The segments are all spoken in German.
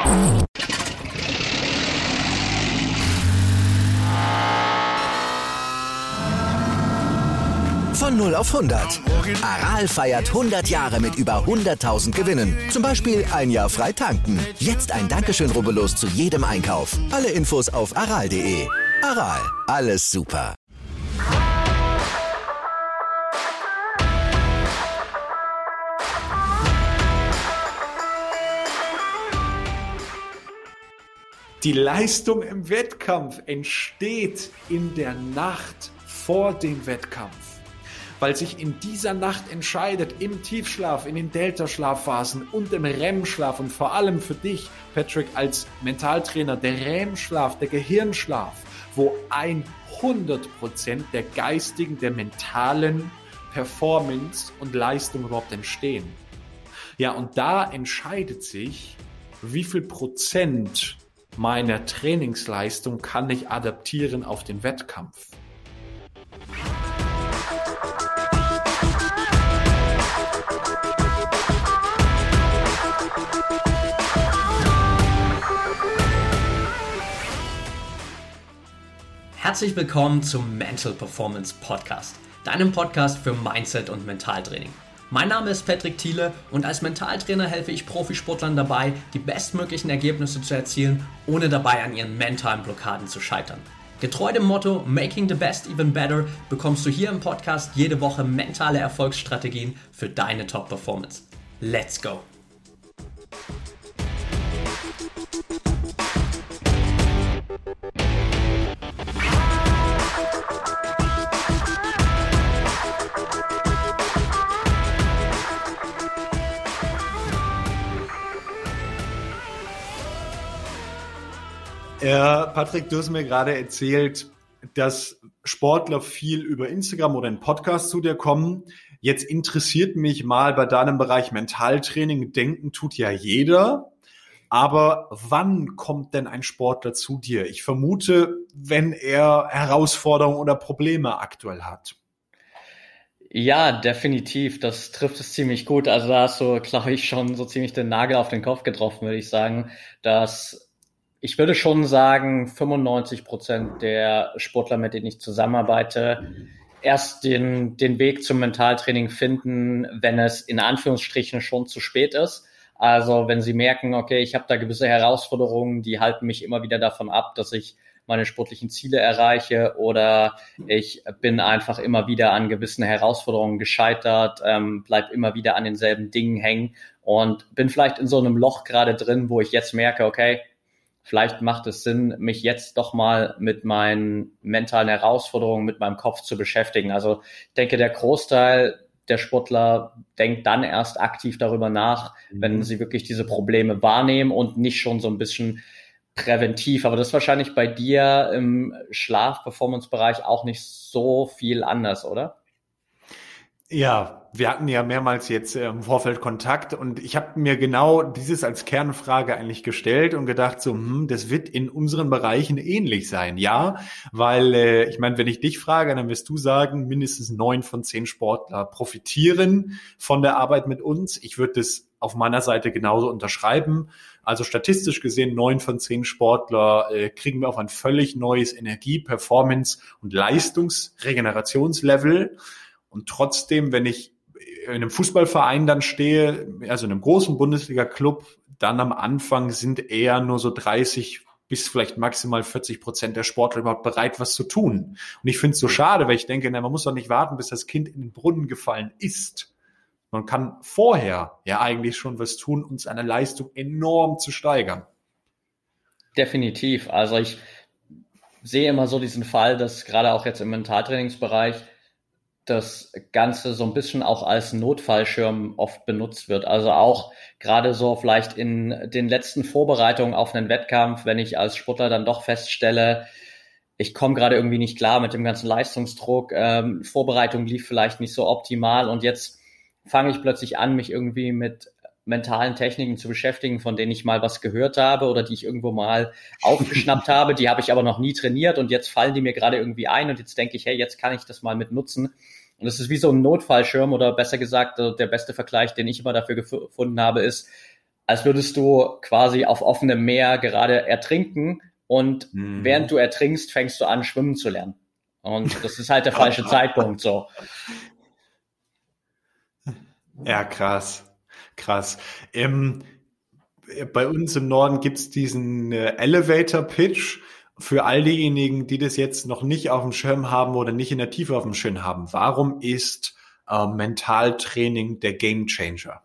Von 0 auf 100. Aral feiert 100 Jahre mit über 100.000 Gewinnen. Zum Beispiel ein Jahr frei tanken. Jetzt ein Dankeschön, rubbellos zu jedem Einkauf. Alle Infos auf aral.de. Aral, alles super. Die Leistung im Wettkampf entsteht in der Nacht vor dem Wettkampf, weil sich in dieser Nacht entscheidet, im Tiefschlaf, in den Delta-Schlafphasen und im REM-Schlaf und vor allem für dich, Patrick, als Mentaltrainer, der REM-Schlaf, der Gehirnschlaf, wo 100% der geistigen, der mentalen Performance und Leistung überhaupt entstehen. Ja, und da entscheidet sich, wie viel Prozent meiner Trainingsleistung kann ich adaptieren auf den Wettkampf. Herzlich willkommen zum Mental Performance Podcast, deinem Podcast für Mindset und Mentaltraining. Mein Name ist Patrick Thiele und als Mentaltrainer helfe ich Profisportlern dabei, die bestmöglichen Ergebnisse zu erzielen, ohne dabei an ihren mentalen Blockaden zu scheitern. Getreu dem Motto Making the Best Even Better bekommst du hier im Podcast jede Woche mentale Erfolgsstrategien für deine Top-Performance. Let's go! Patrick, du hast mir gerade erzählt, dass Sportler viel über Instagram oder in Podcasts zu dir kommen. Jetzt interessiert mich mal bei deinem Bereich Mentaltraining. Denken tut ja jeder. Aber wann kommt denn ein Sportler zu dir? Ich vermute, wenn er Herausforderungen oder Probleme aktuell hat. Ja, definitiv. Das trifft es ziemlich gut. Also da hast du, glaube ich, schon so ziemlich den Nagel auf den Kopf getroffen, würde ich sagen, ich würde schon sagen, 95% der Sportler, mit denen ich zusammenarbeite, erst den Weg zum Mentaltraining finden, wenn es in Anführungsstrichen schon zu spät ist. Also wenn sie merken, okay, ich habe da gewisse Herausforderungen, die halten mich immer wieder davon ab, dass ich meine sportlichen Ziele erreiche, oder ich bin einfach immer wieder an gewissen Herausforderungen gescheitert, bleib immer wieder an denselben Dingen hängen und bin vielleicht in so einem Loch gerade drin, wo ich jetzt merke, okay, vielleicht macht es Sinn, mich jetzt doch mal mit meinen mentalen Herausforderungen, mit meinem Kopf zu beschäftigen. Also ich denke, der Großteil der Sportler denkt dann erst aktiv darüber nach, wenn sie wirklich diese Probleme wahrnehmen und nicht schon so ein bisschen präventiv. Aber das ist wahrscheinlich bei dir im Schlaf-Performance-Bereich auch nicht so viel anders, oder? Ja, wir hatten ja mehrmals jetzt im Vorfeld Kontakt und ich habe mir genau dieses als Kernfrage eigentlich gestellt und gedacht so, das wird in unseren Bereichen ähnlich sein. Ja, weil ich meine, wenn ich dich frage, dann wirst du sagen, mindestens 9 von 10 Sportler profitieren von der Arbeit mit uns. Ich würde das auf meiner Seite genauso unterschreiben. Also statistisch gesehen 9 von 10 Sportler kriegen wir auf ein völlig neues Energie-, Performance- und Leistungsregenerationslevel. Und trotzdem, wenn ich in einem Fußballverein dann stehe, also in einem großen Bundesliga-Club, dann am Anfang sind eher nur so 30 bis vielleicht maximal 40% der Sportler überhaupt bereit, was zu tun. Und ich finde es so schade, weil ich denke, man muss doch nicht warten, bis das Kind in den Brunnen gefallen ist. Man kann vorher ja eigentlich schon was tun, um seine Leistung enorm zu steigern. Definitiv. Also ich sehe immer so diesen Fall, dass gerade auch jetzt im Mentaltrainingsbereich das Ganze so ein bisschen auch als Notfallschirm oft benutzt wird. Also auch gerade so vielleicht in den letzten Vorbereitungen auf einen Wettkampf, wenn ich als Sportler dann doch feststelle, ich komme gerade irgendwie nicht klar mit dem ganzen Leistungsdruck, Vorbereitung lief vielleicht nicht so optimal und jetzt fange ich plötzlich an, mich irgendwie mit mentalen Techniken zu beschäftigen, von denen ich mal was gehört habe oder die ich irgendwo mal aufgeschnappt habe, die habe ich aber noch nie trainiert und jetzt fallen die mir gerade irgendwie ein und jetzt denke ich, hey, jetzt kann ich das mal mit nutzen. Und das ist wie so ein Notfallschirm oder besser gesagt, der beste Vergleich, den ich immer dafür gefunden habe, ist, als würdest du quasi auf offenem Meer gerade ertrinken und während du ertrinkst, fängst du an, schwimmen zu lernen. Und das ist halt der falsche Zeitpunkt, so. Ja, krass. Bei uns im Norden gibt's diesen Elevator Pitch für all diejenigen, die das jetzt noch nicht auf dem Schirm haben oder nicht in der Tiefe auf dem Schirm haben. Warum ist Mentaltraining der Gamechanger?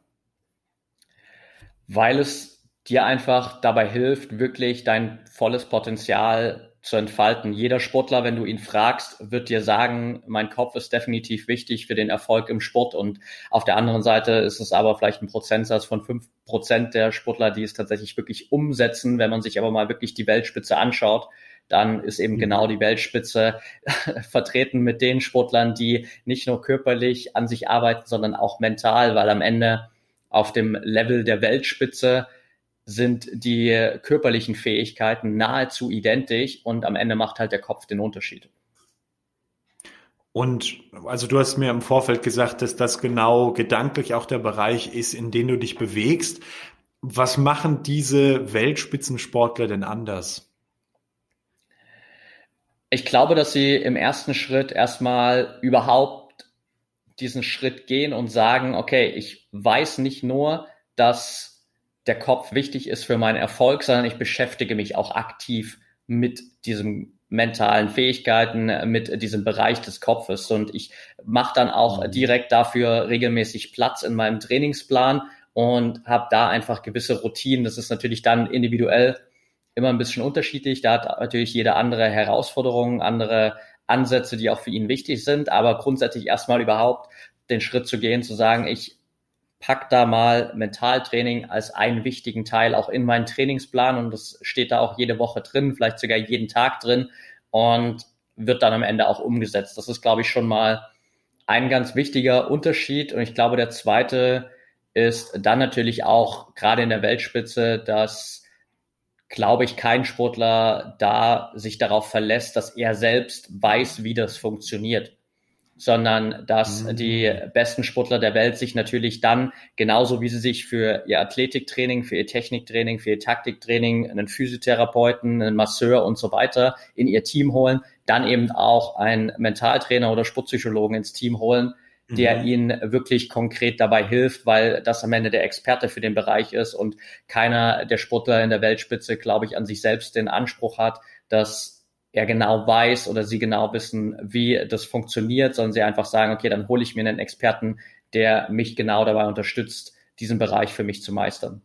Weil es dir einfach dabei hilft, wirklich dein volles Potenzial zu entfalten. Jeder Sportler, wenn du ihn fragst, wird dir sagen, mein Kopf ist definitiv wichtig für den Erfolg im Sport. Und auf der anderen Seite ist es aber vielleicht ein Prozentsatz von 5% der Sportler, die es tatsächlich wirklich umsetzen. Wenn man sich aber mal wirklich die Weltspitze anschaut, dann ist eben genau die Weltspitze vertreten mit den Sportlern, die nicht nur körperlich an sich arbeiten, sondern auch mental, weil am Ende auf dem Level der Weltspitze sind die körperlichen Fähigkeiten nahezu identisch und am Ende macht halt der Kopf den Unterschied. Und also du hast mir im Vorfeld gesagt, dass das genau gedanklich auch der Bereich ist, in dem du dich bewegst. Was machen diese Weltspitzensportler denn anders? Ich glaube, dass sie im ersten Schritt erstmal überhaupt diesen Schritt gehen und sagen, okay, ich weiß nicht nur, dass der Kopf wichtig ist für meinen Erfolg, sondern ich beschäftige mich auch aktiv mit diesen mentalen Fähigkeiten, mit diesem Bereich des Kopfes. Und ich mache dann auch direkt dafür regelmäßig Platz in meinem Trainingsplan und habe da einfach gewisse Routinen. Das ist natürlich dann individuell immer ein bisschen unterschiedlich. Da hat natürlich jeder andere Herausforderungen, andere Ansätze, die auch für ihn wichtig sind, aber grundsätzlich erstmal überhaupt den Schritt zu gehen, zu sagen, ich pack da mal Mentaltraining als einen wichtigen Teil auch in meinen Trainingsplan und das steht da auch jede Woche drin, vielleicht sogar jeden Tag drin und wird dann am Ende auch umgesetzt. Das ist, glaube ich, schon mal ein ganz wichtiger Unterschied und ich glaube, der zweite ist dann natürlich auch gerade in der Weltspitze, dass glaube ich, kein Sportler da sich darauf verlässt, dass er selbst weiß, wie das funktioniert, sondern dass die besten Sportler der Welt sich natürlich dann, genauso wie sie sich für ihr Athletiktraining, für ihr Techniktraining, für ihr Taktiktraining einen Physiotherapeuten, einen Masseur und so weiter in ihr Team holen, dann eben auch einen Mentaltrainer oder Sportpsychologen ins Team holen, der ihnen wirklich konkret dabei hilft, weil das am Ende der Experte für den Bereich ist und keiner der Sportler in der Weltspitze, glaube ich, an sich selbst den Anspruch hat, dass er genau weiß oder sie genau wissen, wie das funktioniert, sondern sie einfach sagen, okay, dann hole ich mir einen Experten, der mich genau dabei unterstützt, diesen Bereich für mich zu meistern.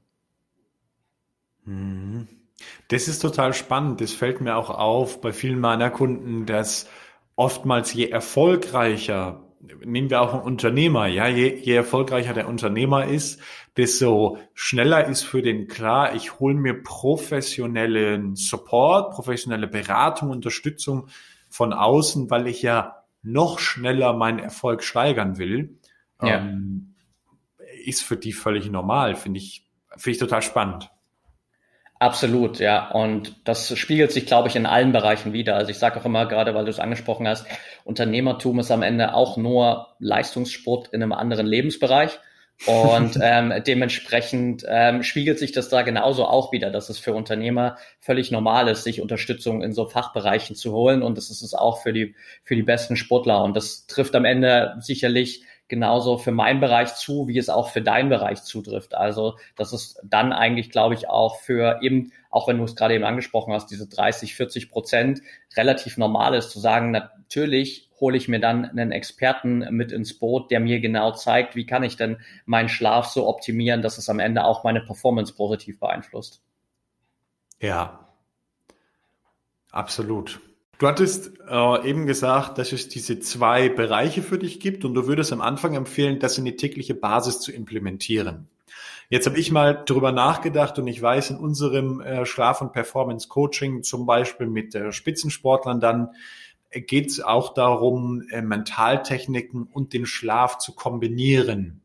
Das ist total spannend. Das fällt mir auch auf bei vielen meiner Kunden, dass oftmals je erfolgreicher, nehmen wir auch einen Unternehmer, ja, je erfolgreicher der Unternehmer ist, desto schneller ist für den klar, ich hole mir professionellen Support, professionelle Beratung, Unterstützung von außen, weil ich ja noch schneller meinen Erfolg steigern will. Ja. Ist für die völlig normal, finde ich total spannend. Absolut, ja. Und das spiegelt sich, glaube ich, in allen Bereichen wieder. Also ich sage auch immer, gerade weil du es angesprochen hast, Unternehmertum ist am Ende auch nur Leistungssport in einem anderen Lebensbereich. Und dementsprechend spiegelt sich das da genauso auch wieder, dass es für Unternehmer völlig normal ist, sich Unterstützung in so Fachbereichen zu holen. Und das ist es auch für die besten Sportler. Und das trifft am Ende sicherlich genauso für meinen Bereich zu, wie es auch für deinen Bereich zutrifft. Also das ist dann eigentlich, glaube ich, auch für eben, auch wenn du es gerade eben angesprochen hast, diese 30-40% relativ normal ist, zu sagen, natürlich hole ich mir dann einen Experten mit ins Boot, der mir genau zeigt, wie kann ich denn meinen Schlaf so optimieren, dass es am Ende auch meine Performance positiv beeinflusst. Ja, absolut. Du hattest eben gesagt, dass es diese 2 Bereiche für dich gibt und du würdest am Anfang empfehlen, das in die tägliche Basis zu implementieren. Jetzt habe ich mal drüber nachgedacht und ich weiß, in unserem Schlaf- und Performance-Coaching, zum Beispiel mit Spitzensportlern, dann geht es auch darum, Mentaltechniken und den Schlaf zu kombinieren.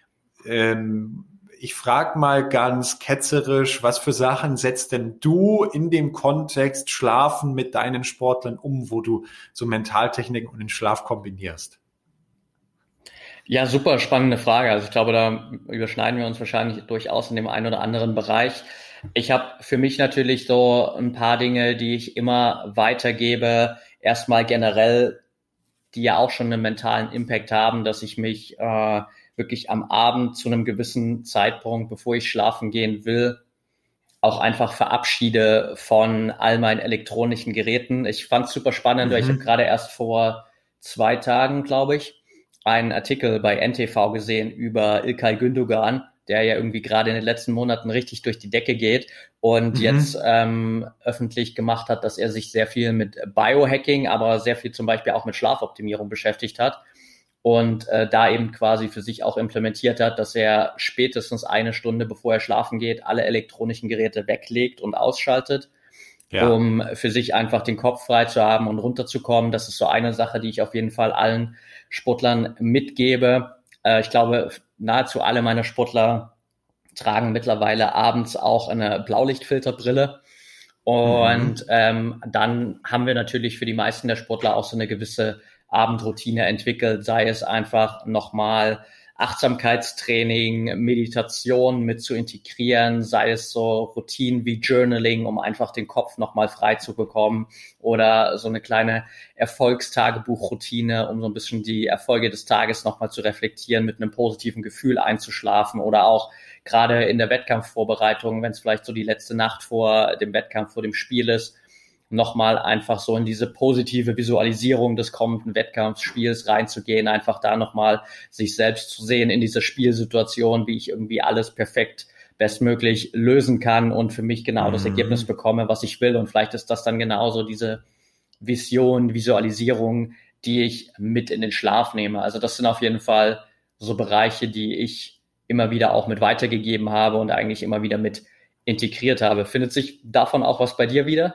Ich frage mal ganz ketzerisch, was für Sachen setzt denn du in dem Kontext Schlafen mit deinen Sportlern um, wo du so Mentaltechniken und den Schlaf kombinierst? Ja, super spannende Frage. Also ich glaube, da überschneiden wir uns wahrscheinlich durchaus in dem einen oder anderen Bereich. Ich habe für mich natürlich so ein paar Dinge, die ich immer weitergebe. Erstmal generell, die ja auch schon einen mentalen Impact haben, dass ich mich wirklich am Abend zu einem gewissen Zeitpunkt, bevor ich schlafen gehen will, auch einfach verabschiede von all meinen elektronischen Geräten. Ich fand es super spannend, weil ich habe gerade erst vor 2 Tagen, glaube ich, einen Artikel bei NTV gesehen über İlkay Gündoğan, der ja irgendwie gerade in den letzten Monaten richtig durch die Decke geht und jetzt öffentlich gemacht hat, dass er sich sehr viel mit Biohacking, aber sehr viel zum Beispiel auch mit Schlafoptimierung beschäftigt hat und da eben quasi für sich auch implementiert hat, dass er spätestens 1 Stunde, bevor er schlafen geht, alle elektronischen Geräte weglegt und ausschaltet, um für sich einfach den Kopf frei zu haben und runterzukommen. Das ist so eine Sache, die ich auf jeden Fall allen Sportlern mitgebe. Ich glaube, nahezu alle meine Sportler tragen mittlerweile abends auch eine Blaulichtfilterbrille. Und dann haben wir natürlich für die meisten der Sportler auch so eine gewisse Abendroutine entwickelt, sei es einfach nochmal Achtsamkeitstraining, Meditation mit zu integrieren, sei es so Routinen wie Journaling, um einfach den Kopf nochmal frei zu bekommen oder so eine kleine Erfolgstagebuchroutine, um so ein bisschen die Erfolge des Tages nochmal zu reflektieren, mit einem positiven Gefühl einzuschlafen oder auch gerade in der Wettkampfvorbereitung, wenn es vielleicht so die letzte Nacht vor dem Wettkampf, vor dem Spiel ist, nochmal einfach so in diese positive Visualisierung des kommenden Wettkampfspiels reinzugehen, einfach da nochmal sich selbst zu sehen in dieser Spielsituation, wie ich irgendwie alles perfekt bestmöglich lösen kann und für mich genau das Ergebnis bekomme, was ich will. Und vielleicht ist das dann genauso diese Vision, Visualisierung, die ich mit in den Schlaf nehme. Also das sind auf jeden Fall so Bereiche, die ich immer wieder auch mit weitergegeben habe und eigentlich immer wieder mit integriert habe. Findet sich davon auch was bei dir wieder?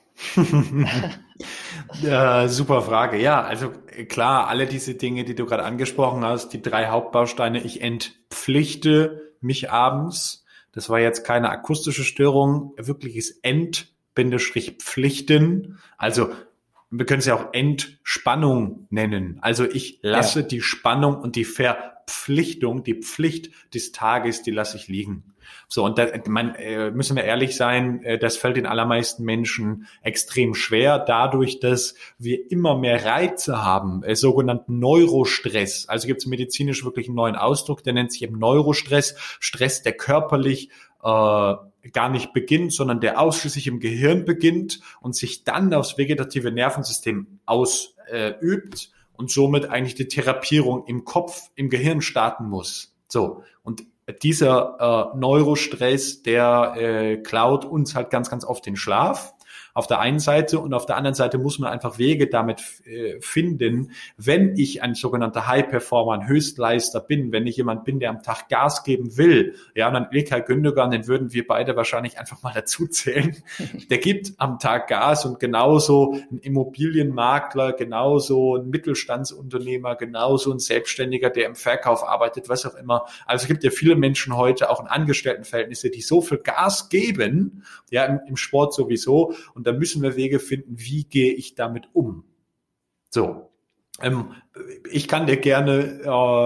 Super Frage. Ja, also klar, alle diese Dinge, die du gerade angesprochen hast, die 3 Hauptbausteine. Ich entpflichte mich abends. Das war jetzt keine akustische Störung, wirkliches Pflichten. Also wir können es ja auch Entspannung nennen. Also ich lasse die Spannung und die Verpflichtung, die Pflicht des Tages, die lasse ich liegen. So, und da müssen wir ehrlich sein, das fällt den allermeisten Menschen extrem schwer, dadurch, dass wir immer mehr Reize haben, sogenannten Neurostress. Also gibt es medizinisch wirklich einen neuen Ausdruck, der nennt sich eben Neurostress, Stress, der körperlich gar nicht beginnt, sondern der ausschließlich im Gehirn beginnt und sich dann aufs vegetative Nervensystem ausübt und somit eigentlich die Therapierung im Kopf, im Gehirn starten muss. So, und dieser Neurostress, der klaut uns halt ganz, ganz oft den Schlaf. Auf der einen Seite und auf der anderen Seite muss man einfach Wege damit finden, wenn ich ein sogenannter High-Performer, ein Höchstleister bin, wenn ich jemand bin, der am Tag Gas geben will, ja, und dann İlkay Gündoğan, den würden wir beide wahrscheinlich einfach mal dazu zählen. Der gibt am Tag Gas und genauso ein Immobilienmakler, genauso ein Mittelstandsunternehmer, genauso ein Selbstständiger, der im Verkauf arbeitet, was auch immer. Also es gibt ja viele Menschen heute, auch in Angestelltenverhältnissen, die so viel Gas geben, ja, im Sport sowieso. Und da müssen wir Wege finden, wie gehe ich damit um. So, ich kann dir gerne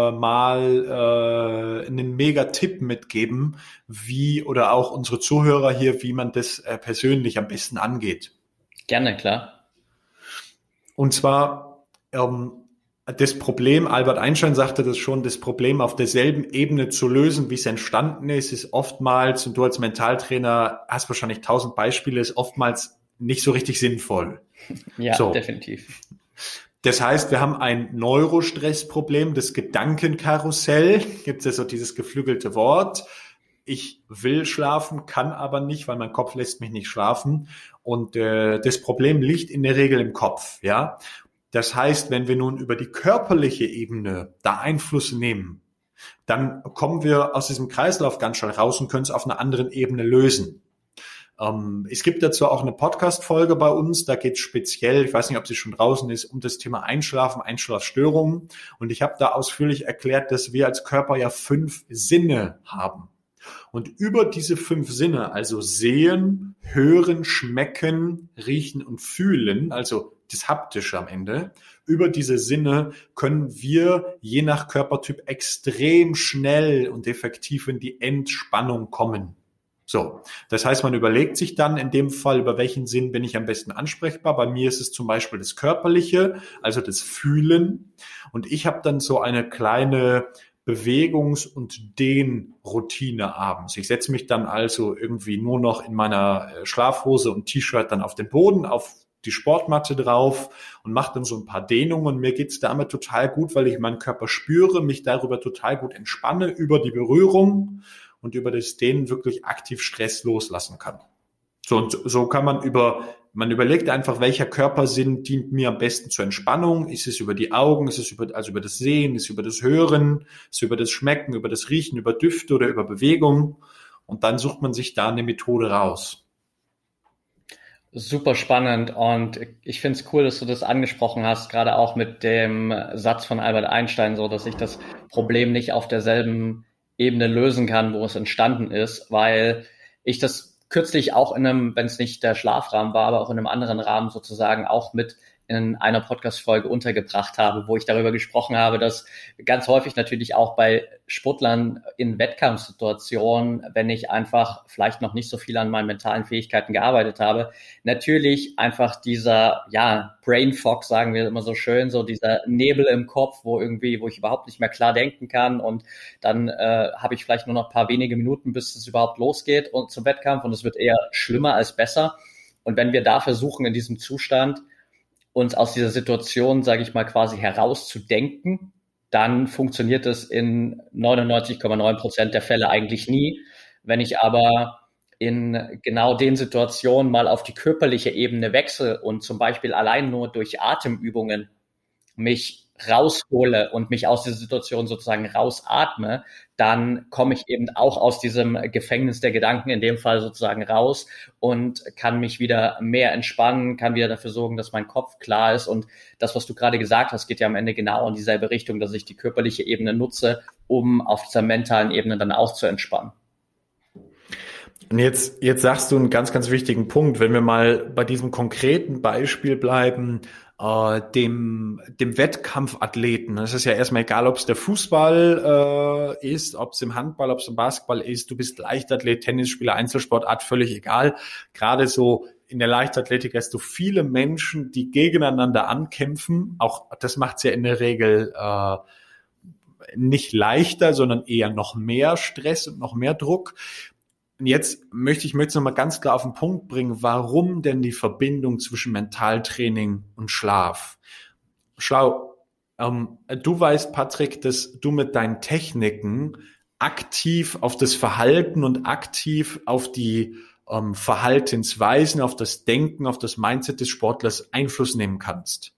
mal einen Mega-Tipp mitgeben, wie, oder auch unsere Zuhörer hier, wie man das persönlich am besten angeht. Gerne, klar. Und zwar das Problem, Albert Einstein sagte das schon, das Problem auf derselben Ebene zu lösen, wie es entstanden ist oftmals, und du als Mentaltrainer hast wahrscheinlich 1000 Beispiele, ist oftmals nicht so richtig sinnvoll. Ja, so. Definitiv. Das heißt, wir haben ein Neurostressproblem, das Gedankenkarussell, gibt es ja so dieses geflügelte Wort. Ich will schlafen, kann aber nicht, weil mein Kopf lässt mich nicht schlafen. Und das Problem liegt in der Regel im Kopf, ja. Das heißt, wenn wir nun über die körperliche Ebene da Einfluss nehmen, dann kommen wir aus diesem Kreislauf ganz schnell raus und können es auf einer anderen Ebene lösen. Es gibt dazu auch eine Podcast-Folge bei uns, da geht es speziell, ich weiß nicht, ob sie schon draußen ist, um das Thema Einschlafen, Einschlafstörungen. Und ich habe da ausführlich erklärt, dass wir als Körper ja 5 Sinne haben. Und über diese 5 Sinne, also sehen, Hören, Schmecken, Riechen und Fühlen, also das Haptische am Ende, über diese Sinne können wir je nach Körpertyp extrem schnell und effektiv in die Entspannung kommen. So, das heißt, man überlegt sich dann in dem Fall, über welchen Sinn bin ich am besten ansprechbar. Bei mir ist es zum Beispiel das Körperliche, also das Fühlen. Und ich habe dann so eine kleine Bewegungs- und Dehnroutine abends. Ich setze mich dann also irgendwie nur noch in meiner Schlafhose und T-Shirt dann auf den Boden, auf die Sportmatte drauf und mache dann so ein paar Dehnungen. Mir geht's damit total gut, weil ich meinen Körper spüre, mich darüber total gut entspanne, über die Berührung und über das Dehnen wirklich aktiv Stress loslassen kann. So, und so kann man überlegt einfach, welcher Körpersinn dient mir am besten zur Entspannung. Ist es über die Augen, ist es über das Sehen, ist es über das Hören, ist es über das Schmecken, über das Riechen, über Düfte oder über Bewegung? Und dann sucht man sich da eine Methode raus. Super spannend, und ich finde es cool, dass du das angesprochen hast, gerade auch mit dem Satz von Albert Einstein, so dass ich das Problem nicht auf derselben Ebene lösen kann, wo es entstanden ist, weil ich das kürzlich auch wenn es nicht der Schlafrahmen war, aber auch in einem anderen Rahmen sozusagen auch mit in einer Podcast-Folge untergebracht habe, wo ich darüber gesprochen habe, dass ganz häufig natürlich auch bei Sportlern in Wettkampfsituationen, wenn ich einfach vielleicht noch nicht so viel an meinen mentalen Fähigkeiten gearbeitet habe, natürlich einfach dieser, Brain Fog, sagen wir immer so schön, so dieser Nebel im Kopf, wo ich überhaupt nicht mehr klar denken kann, und dann habe ich vielleicht nur noch ein paar wenige Minuten, bis es überhaupt losgeht und zum Wettkampf, und es wird eher schlimmer als besser. Und wenn wir da versuchen, in diesem Zustand uns aus dieser Situation, sage ich mal, quasi herauszudenken, dann funktioniert es in 99,9% der Fälle eigentlich nie. Wenn ich aber in genau den Situationen mal auf die körperliche Ebene wechsle und zum Beispiel allein nur durch Atemübungen mich raushole und mich aus dieser Situation sozusagen rausatme, dann komme ich eben auch aus diesem Gefängnis der Gedanken in dem Fall sozusagen raus und kann mich wieder mehr entspannen, kann wieder dafür sorgen, dass mein Kopf klar ist. Und das, was du gerade gesagt hast, geht ja am Ende genau in dieselbe Richtung, dass ich die körperliche Ebene nutze, um auf dieser mentalen Ebene dann auch zu entspannen. Und jetzt sagst du einen ganz, ganz wichtigen Punkt, wenn wir mal bei diesem konkreten Beispiel bleiben, dem Wettkampfathleten. Es ist ja erstmal egal, ob es der Fußball ist, ob es im Handball, ob es im Basketball ist. Du bist Leichtathlet, Tennisspieler, Einzelsportart, völlig egal. Gerade so in der Leichtathletik hast du viele Menschen, die gegeneinander ankämpfen. Auch das macht es ja in der Regel nicht leichter, sondern eher noch mehr Stress und noch mehr Druck. Und jetzt möchte ich es nochmal ganz klar auf den Punkt bringen, warum denn die Verbindung zwischen Mentaltraining und Schlaf? Schau, du weißt, Patrick, dass du mit deinen Techniken aktiv auf das Verhalten und aktiv auf die Verhaltensweisen, auf das Denken, auf das Mindset des Sportlers Einfluss nehmen kannst.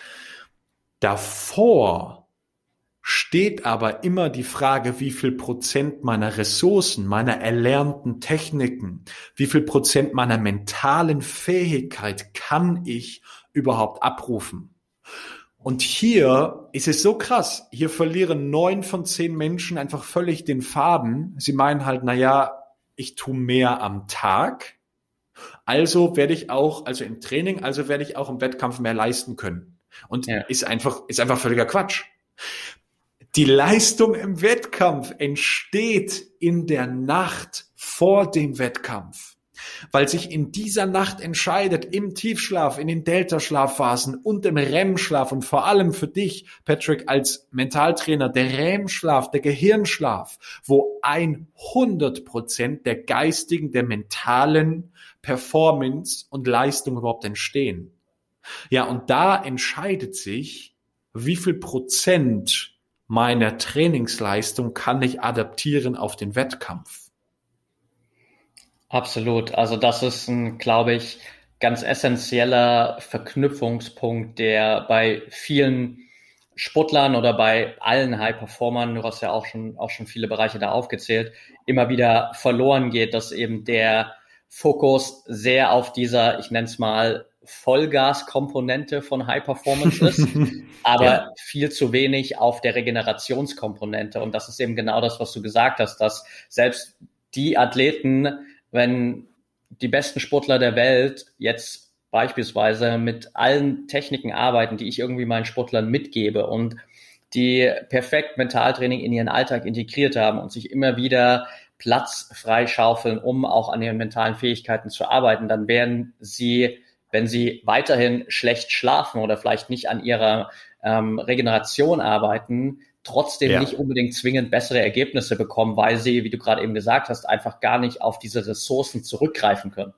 Davor steht aber immer die Frage, wie viel Prozent meiner Ressourcen, meiner erlernten Techniken, wie viel Prozent meiner mentalen Fähigkeit kann ich überhaupt abrufen? Und hier ist es so krass, hier verlieren 9 von 10 Menschen einfach völlig den Faden. Sie meinen halt, ich tue mehr am Tag, also werde ich auch, also im Training, also werde ich auch im Wettkampf mehr leisten können. Und ist einfach völliger Quatsch. Die Leistung im Wettkampf entsteht in der Nacht vor dem Wettkampf, weil sich in dieser Nacht entscheidet, im Tiefschlaf, in den Delta-Schlafphasen und im REM-Schlaf, und vor allem für dich, Patrick, als Mentaltrainer, der REM-Schlaf, der Gehirnschlaf, wo 100% der geistigen, der mentalen Performance und Leistung überhaupt entstehen. Ja, und da entscheidet sich, wie viel Prozent meiner Trainingsleistung kann ich adaptieren auf den Wettkampf. Absolut. Also das ist ein, glaube ich, ganz essentieller Verknüpfungspunkt, der bei vielen Sportlern oder bei allen High-Performern, du hast ja auch schon viele Bereiche da aufgezählt, immer wieder verloren geht, dass eben der Fokus sehr auf dieser, ich nenne es mal, Vollgas-Komponente von High Performance ist, aber viel zu wenig auf der Regenerationskomponente. Und das ist eben genau das, was du gesagt hast, dass selbst die Athleten, wenn die besten Sportler der Welt jetzt beispielsweise mit allen Techniken arbeiten, die ich irgendwie meinen Sportlern mitgebe und die perfekt Mentaltraining in ihren Alltag integriert haben und sich immer wieder Platz freischaufeln, um auch an ihren mentalen Fähigkeiten zu arbeiten, dann werden sie, wenn sie weiterhin schlecht schlafen oder vielleicht nicht an ihrer Regeneration arbeiten, trotzdem nicht unbedingt zwingend bessere Ergebnisse bekommen, weil sie, wie du gerade eben gesagt hast, einfach gar nicht auf diese Ressourcen zurückgreifen können.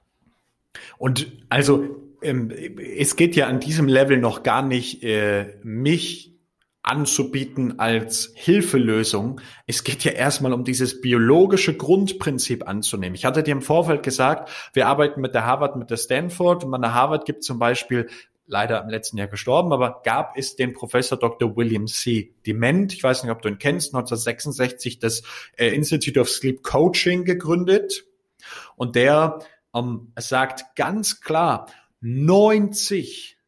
Und also es geht ja an diesem Level noch gar nicht, mich anzubieten als Hilfelösung. Es geht ja erstmal um dieses biologische Grundprinzip anzunehmen. Ich hatte dir im Vorfeld gesagt, wir arbeiten mit der Harvard, mit der Stanford, und an der Harvard gibt es zum Beispiel, leider im letzten Jahr gestorben, aber gab es den Professor Dr. William C. Dement, ich weiß nicht, ob du ihn kennst, 1966 das Institute of Sleep Coaching gegründet, und der sagt ganz klar, 90,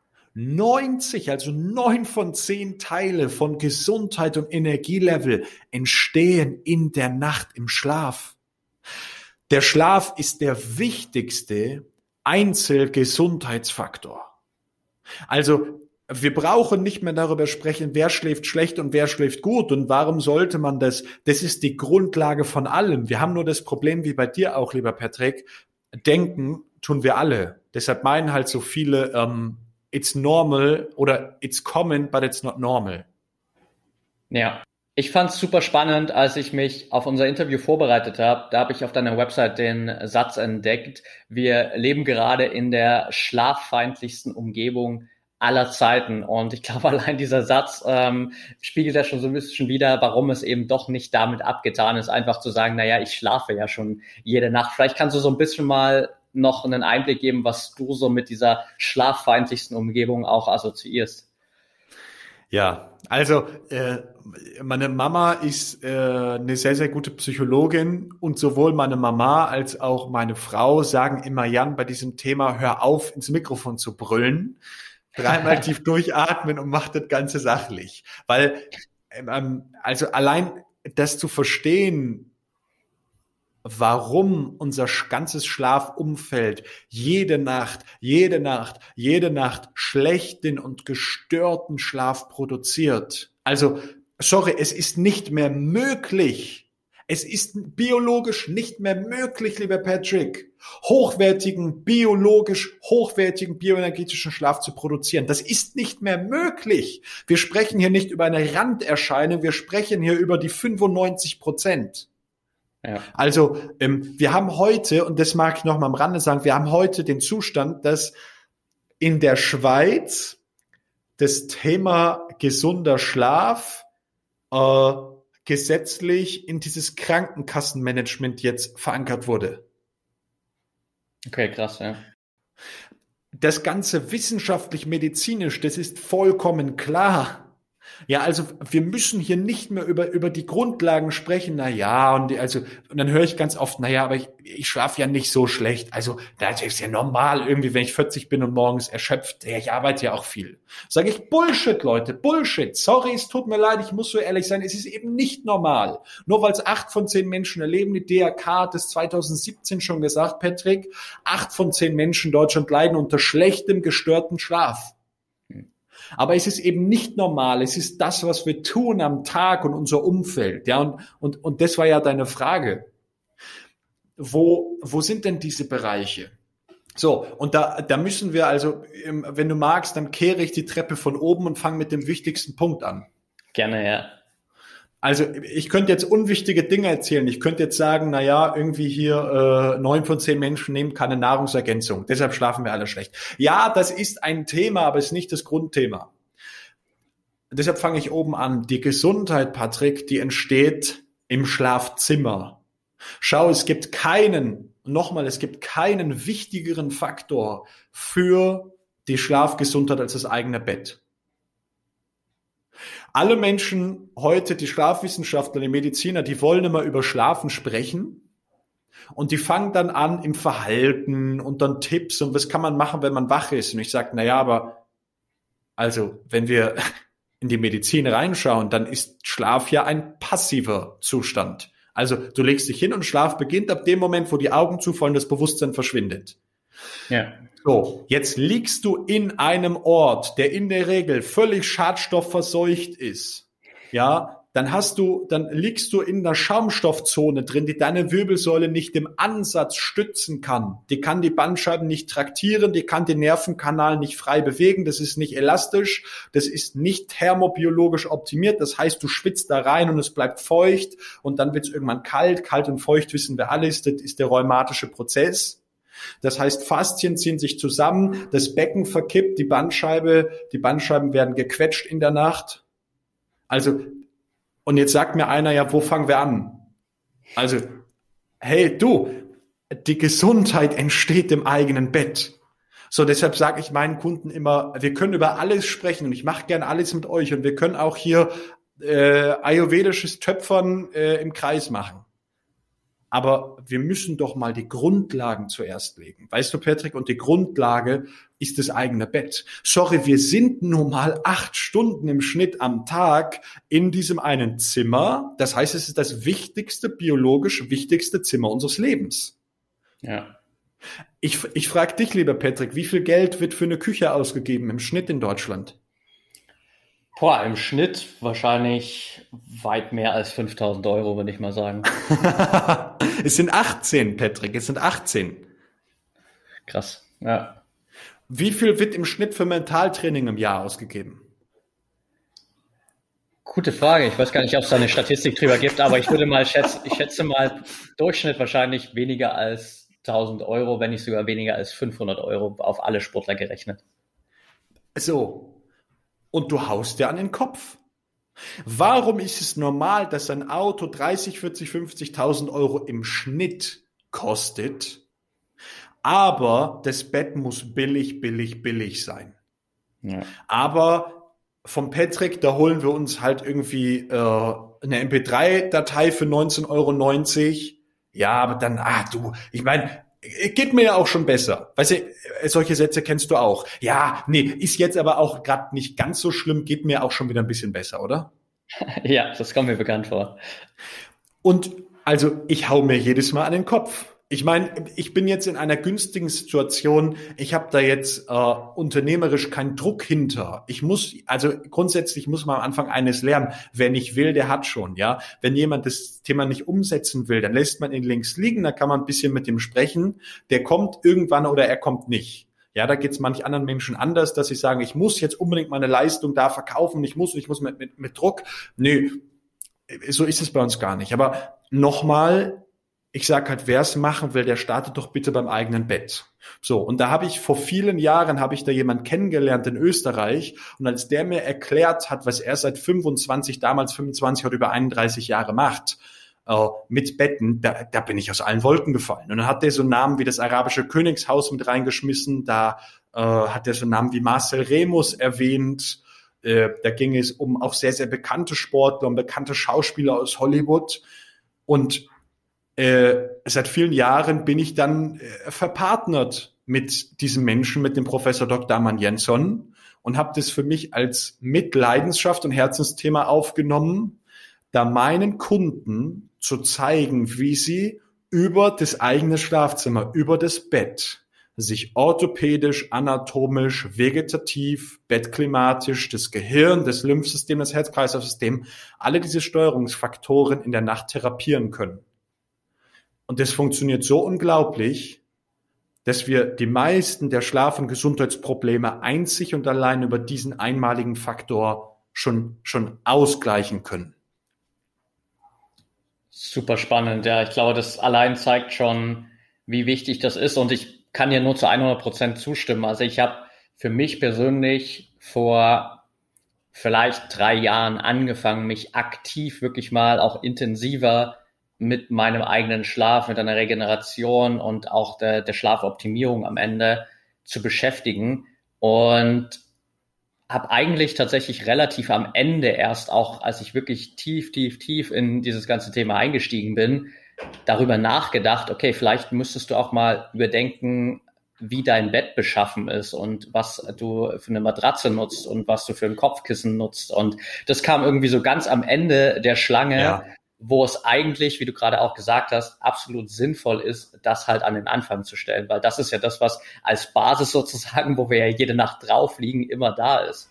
also 9 von 10 Teile von Gesundheit und Energielevel entstehen in der Nacht im Schlaf. Der Schlaf ist der wichtigste Einzelgesundheitsfaktor. Also wir brauchen nicht mehr darüber sprechen, wer schläft schlecht und wer schläft gut und warum sollte man das. Das ist die Grundlage von allem. Wir haben nur das Problem, wie bei dir auch, lieber Patrick, denken tun wir alle. Deshalb meinen halt so viele, it's normal oder it's common, but it's not normal. Ja, ich fand es super spannend, als ich mich auf unser Interview vorbereitet habe. Da habe ich auf deiner Website den Satz entdeckt: Wir leben gerade in der schlaffeindlichsten Umgebung aller Zeiten. Und ich glaube, allein dieser Satz spiegelt ja schon so ein bisschen wider, warum es eben doch nicht damit abgetan ist, einfach zu sagen, naja, ich schlafe ja schon jede Nacht. Vielleicht kannst du so ein bisschen mal noch einen Einblick geben, was du so mit dieser schlaffeindlichsten Umgebung auch assoziierst. Ja, also meine Mama ist eine sehr, sehr gute Psychologin, und sowohl meine Mama als auch meine Frau sagen immer, Jan, bei diesem Thema hör auf, ins Mikrofon zu brüllen, dreimal tief durchatmen und mach das Ganze sachlich. Weil also allein das zu verstehen, warum unser ganzes Schlafumfeld jede Nacht schlechten und gestörten Schlaf produziert. Also, sorry, es ist nicht mehr möglich. Es ist biologisch nicht mehr möglich, lieber Patrick, biologisch hochwertigen bioenergetischen Schlaf zu produzieren. Das ist nicht mehr möglich. Wir sprechen hier nicht über eine Randerscheinung, wir sprechen hier über die 95%. Ja. Also wir haben heute, und das mag ich noch mal am Rande sagen, wir haben heute den Zustand, dass in der Schweiz das Thema gesunder Schlaf gesetzlich in dieses Krankenkassenmanagement jetzt verankert wurde. Okay, krass, ja. Das Ganze wissenschaftlich-medizinisch, das ist vollkommen klar. Ja, also wir müssen hier nicht mehr über die Grundlagen sprechen. Und dann höre ich ganz oft, aber ich schlafe ja nicht so schlecht. Also das ist ja normal irgendwie, wenn ich 40 bin und morgens erschöpft. Ja, ich arbeite ja auch viel. Sage ich, Bullshit, Leute, Bullshit. Sorry, es tut mir leid, ich muss so ehrlich sein. Es ist eben nicht normal. Nur weil es 8 von 10 Menschen erleben, die DRK hat es 2017 schon gesagt, Patrick, 8 von 10 Menschen in Deutschland leiden unter schlechtem, gestörtem Schlaf. Aber es ist eben nicht normal. Es ist das, was wir tun am Tag und unser Umfeld. Ja, und das war ja deine Frage. Wo sind denn diese Bereiche? So, und da müssen wir also, wenn du magst, dann kehre ich die Treppe von oben und fange mit dem wichtigsten Punkt an. Gerne, ja. Also ich könnte jetzt unwichtige Dinge erzählen. Ich könnte jetzt sagen, irgendwie hier 9 von 10 Menschen nehmen keine Nahrungsergänzung. Deshalb schlafen wir alle schlecht. Ja, das ist ein Thema, aber es ist nicht das Grundthema. Deshalb fange ich oben an. Die Gesundheit, Patrick, die entsteht im Schlafzimmer. Schau, es gibt keinen wichtigeren Faktor für die Schlafgesundheit als das eigene Bett. Alle Menschen heute, die Schlafwissenschaftler, die Mediziner, die wollen immer über Schlafen sprechen, und die fangen dann an im Verhalten und dann Tipps und was kann man machen, wenn man wach ist. Und ich sage, aber wenn wir in die Medizin reinschauen, dann ist Schlaf ja ein passiver Zustand. Also du legst dich hin und Schlaf beginnt ab dem Moment, wo die Augen zufallen, das Bewusstsein verschwindet. Ja. So, jetzt liegst du in einem Ort, der in der Regel völlig schadstoffverseucht ist. Ja, dann liegst du in der Schaumstoffzone drin, die deine Wirbelsäule nicht im Ansatz stützen kann. Die kann die Bandscheiben nicht traktieren, die kann den Nervenkanal nicht frei bewegen, das ist nicht elastisch, das ist nicht thermobiologisch optimiert, das heißt, du schwitzt da rein und es bleibt feucht und dann wird es irgendwann kalt. Kalt und feucht wissen wir alle, das ist der rheumatische Prozess. Das heißt, Faszien ziehen sich zusammen, das Becken verkippt, die Bandscheiben werden gequetscht in der Nacht. Also, und jetzt sagt mir einer, ja, wo fangen wir an? Also, hey, du, die Gesundheit entsteht im eigenen Bett. So, deshalb sage ich meinen Kunden immer, wir können über alles sprechen und ich mache gern alles mit euch und wir können auch hier ayurvedisches Töpfern im Kreis machen. Aber wir müssen doch mal die Grundlagen zuerst legen. Weißt du, Patrick, und die Grundlage ist das eigene Bett. Sorry, wir sind nun mal 8 Stunden im Schnitt am Tag in diesem einen Zimmer. Das heißt, es ist das wichtigste, biologisch wichtigste Zimmer unseres Lebens. Ja. Ich frage dich, lieber Patrick, wie viel Geld wird für eine Küche ausgegeben im Schnitt in Deutschland? Im Schnitt wahrscheinlich weit mehr als 5.000 Euro, würde ich mal sagen. Es sind 18, Patrick, es sind 18. Krass, ja. Wie viel wird im Schnitt für Mentaltraining im Jahr ausgegeben? Gute Frage. Ich weiß gar nicht, ob es da eine Statistik drüber gibt, aber ich schätze mal Durchschnitt wahrscheinlich weniger als 1.000 Euro, wenn nicht sogar weniger als 500 Euro auf alle Sportler gerechnet. So. Und du haust dir an den Kopf. Warum ist es normal, dass ein Auto 30, 40, 50.000 Euro im Schnitt kostet, aber das Bett muss billig sein? Ja. Aber vom Patrick, da holen wir uns halt irgendwie eine MP3-Datei für 19,90 Euro. Ja, aber dann, ich meine, geht mir ja auch schon besser. Weißt du, solche Sätze kennst du auch. Ja, nee, ist jetzt aber auch gerade nicht ganz so schlimm, geht mir auch schon wieder ein bisschen besser, oder? Ja, das kommt mir bekannt vor. Und also ich hau mir jedes Mal an den Kopf. Ich meine, ich bin jetzt in einer günstigen Situation. Ich habe da jetzt unternehmerisch keinen Druck hinter. Grundsätzlich muss man am Anfang eines lernen. Wer nicht will, der hat schon, ja. Wenn jemand das Thema nicht umsetzen will, dann lässt man ihn links liegen, da kann man ein bisschen mit ihm sprechen. Der kommt irgendwann oder er kommt nicht. Ja, da geht's manch anderen Menschen anders, dass sie sagen, ich muss jetzt unbedingt meine Leistung da verkaufen, ich muss mit Druck. Nee, so ist es bei uns gar nicht. Aber nochmal, ich sage halt, wer es machen will, der startet doch bitte beim eigenen Bett. So, und da habe ich vor vielen Jahren, da jemanden kennengelernt in Österreich und als der mir erklärt hat, was er seit damals 25 oder über 31 Jahre macht, mit Betten, da bin ich aus allen Wolken gefallen. Und dann hat der so Namen wie das arabische Königshaus mit reingeschmissen, da hat er so Namen wie Marcel Remus erwähnt, da ging es um auch sehr, sehr bekannte Sportler und bekannte Schauspieler aus Hollywood und seit vielen Jahren bin ich dann verpartnert mit diesem Menschen, mit dem Professor Dr. Aman Jensson und habe das für mich als Mitleidenschaft und Herzensthema aufgenommen, da meinen Kunden zu zeigen, wie sie über das eigene Schlafzimmer, über das Bett sich orthopädisch, anatomisch, vegetativ, bettklimatisch, das Gehirn, das Lymphsystem, das Herz-Kreislauf-System, alle diese Steuerungsfaktoren in der Nacht therapieren können. Und das funktioniert so unglaublich, dass wir die meisten der Schlaf- und Gesundheitsprobleme einzig und allein über diesen einmaligen Faktor schon ausgleichen können. Super spannend, ja. Ich glaube, das allein zeigt schon, wie wichtig das ist. Und ich kann dir nur zu 100% zustimmen. Also ich habe für mich persönlich vor vielleicht 3 Jahren angefangen, mich aktiv wirklich mal auch intensiver mit meinem eigenen Schlaf, mit einer Regeneration und auch der Schlafoptimierung am Ende zu beschäftigen und habe eigentlich tatsächlich relativ am Ende erst auch, als ich wirklich tief in dieses ganze Thema eingestiegen bin, darüber nachgedacht, okay, vielleicht müsstest du auch mal überdenken, wie dein Bett beschaffen ist und was du für eine Matratze nutzt und was du für ein Kopfkissen nutzt. Und das kam irgendwie so ganz am Ende der Schlange, wo es eigentlich, wie du gerade auch gesagt hast, absolut sinnvoll ist, das halt an den Anfang zu stellen, weil das ist ja das, was als Basis sozusagen, wo wir ja jede Nacht drauf liegen, immer da ist.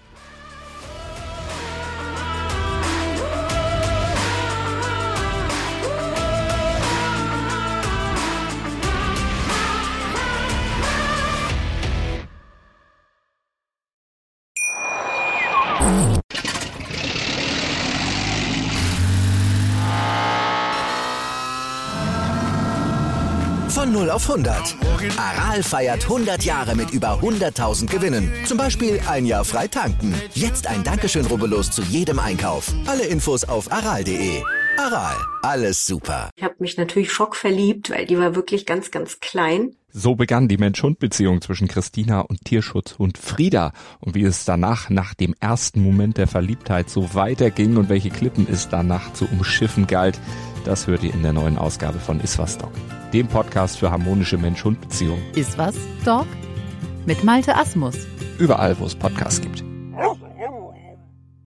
Von 0 auf 100. Aral feiert 100 Jahre mit über 100.000 Gewinnen. Zum Beispiel ein Jahr frei tanken. Jetzt ein Dankeschön, rubbellos zu jedem Einkauf. Alle Infos auf aral.de. Aral, alles super. Ich habe mich natürlich schockverliebt, weil die war wirklich ganz, ganz klein. So begann die Mensch-Hund-Beziehung zwischen Christina und Tierschutzhund Frieda. Und wie es danach, nach dem ersten Moment der Verliebtheit, so weiterging und welche Klippen es danach zu umschiffen galt, das hört ihr in der neuen Ausgabe von Iswas Dog, dem Podcast für harmonische Mensch-Hund-Beziehungen. Iswas Dog? Mit Malte Asmus. Überall, wo es Podcasts gibt.